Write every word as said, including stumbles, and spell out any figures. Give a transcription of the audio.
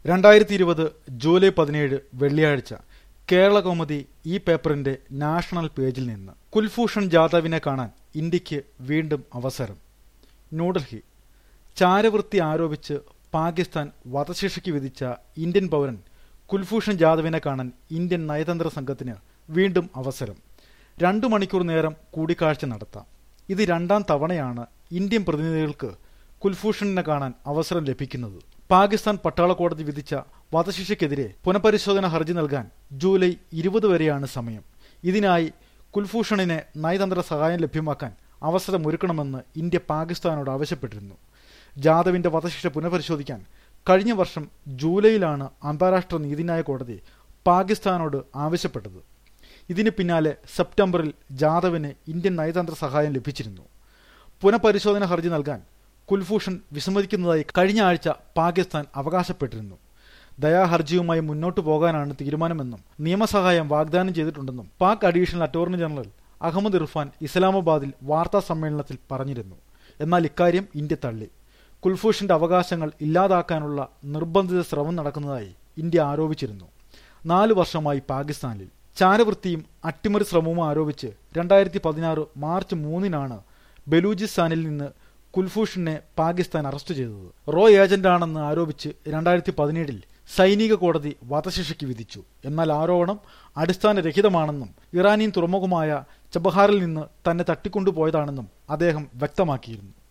രണ്ടായിരത്തി ഇരുപത് ജൂലൈ പതിനേഴ് വെള്ളിയാഴ്ച കേരളകൗമുദി ഈ പേപ്പറിന്റെ നാഷണൽ പേജിൽ നിന്ന് കുൽഭൂഷൺ ജാദവിനെ കാണാൻ ഇന്ത്യക്ക് വീണ്ടും അവസരം. ന്യൂഡൽഹി. ചാരവൃത്തി ആരോപിച്ച് പാകിസ്ഥാൻ വധശിക്ഷയ്ക്ക് വിധിച്ച ഇന്ത്യൻ പൗരൻ കുൽഭൂഷൺ ജാദവിനെ കാണാൻ ഇന്ത്യൻ നയതന്ത്ര സംഘത്തിന് വീണ്ടും അവസരം. രണ്ടു മണിക്കൂർ നേരം കൂടിക്കാഴ്ച നടത്താം. ഇത് രണ്ടാം തവണയാണ് ഇന്ത്യൻ പ്രതിനിധികൾക്ക് കുൽഭൂഷണിനെ കാണാൻ അവസരം ലഭിക്കുന്നത്. പാകിസ്ഥാൻ പട്ടാള കോടതി വിധിച്ച വധശിക്ഷയ്ക്കെതിരെ പുനഃപരിശോധന ഹർജി നൽകാൻ ജൂലൈ ഇരുപത് വരെയാണ് സമയം. ഇതിനായി കുൽഭൂഷണിനെ നയതന്ത്ര സഹായം ലഭ്യമാക്കാൻ അവസരമൊരുക്കണമെന്ന് ഇന്ത്യ പാകിസ്ഥാനോട് ആവശ്യപ്പെട്ടിരുന്നു. ജാദവിന്റെ വധശിക്ഷ പുനഃപരിശോധിക്കാൻ കഴിഞ്ഞ വർഷം ജൂലൈയിലാണ് അന്താരാഷ്ട്ര നീതിന്യായ കോടതി പാകിസ്ഥാനോട് ആവശ്യപ്പെട്ടത്. ഇതിന് പിന്നാലെ സെപ്റ്റംബറിൽ ജാദവിന് ഇന്ത്യൻ നയതന്ത്ര സഹായം ലഭിച്ചിരുന്നു. പുനഃപരിശോധന ഹർജി നൽകാൻ കുൽഭൂഷൺ വിസമ്മതിക്കുന്നതായി കഴിഞ്ഞ ആഴ്ച പാകിസ്ഥാൻ അവകാശപ്പെട്ടിരുന്നു. ദയാഹർജിയുമായി മുന്നോട്ടു പോകാനാണ് തീരുമാനമെന്നും നിയമസഹായം വാഗ്ദാനം ചെയ്തിട്ടുണ്ടെന്നും Pak additional attorney general Ahmed Irfan ഇസ്ലാമാബാദിൽ വാർത്താ സമ്മേളനത്തിൽ പറഞ്ഞിരുന്നു. എന്നാൽ ഇക്കാര്യം ഇന്ത്യ തള്ളി. കുൽഭൂഷന്റെ അവകാശങ്ങൾ ഇല്ലാതാക്കാനുള്ള നിർബന്ധിത ശ്രമം നടക്കുന്നതായി ഇന്ത്യ ആരോപിച്ചിരുന്നു. നാലു വർഷമായി പാകിസ്ഥാനിൽ ചാരവൃത്തിയും അട്ടിമറി ശ്രമവും ആരോപിച്ച് രണ്ടായിരത്തി പതിനാറ് മാർച്ച് മൂന്നിനാണ് ബലൂചിസ്ഥാനിൽ നിന്ന് കുൽഭൂഷണിനെ പാകിസ്ഥാൻ അറസ്റ്റ് ചെയ്തത്. റോ ഏജന്റാണെന്ന് ആരോപിച്ച് രണ്ടായിരത്തി പതിനേഴിൽ സൈനിക കോടതി വധശിക്ഷയ്ക്ക് വിധിച്ചു. എന്നാൽ ആരോപണം അടിസ്ഥാനരഹിതമാണെന്നും ഇറാനിയൻ തുറമുഖമായ ചബഹാറിൽ നിന്ന് തന്നെ തട്ടിക്കൊണ്ടുപോയതാണെന്നും അദ്ദേഹം വ്യക്തമാക്കിയിരുന്നു.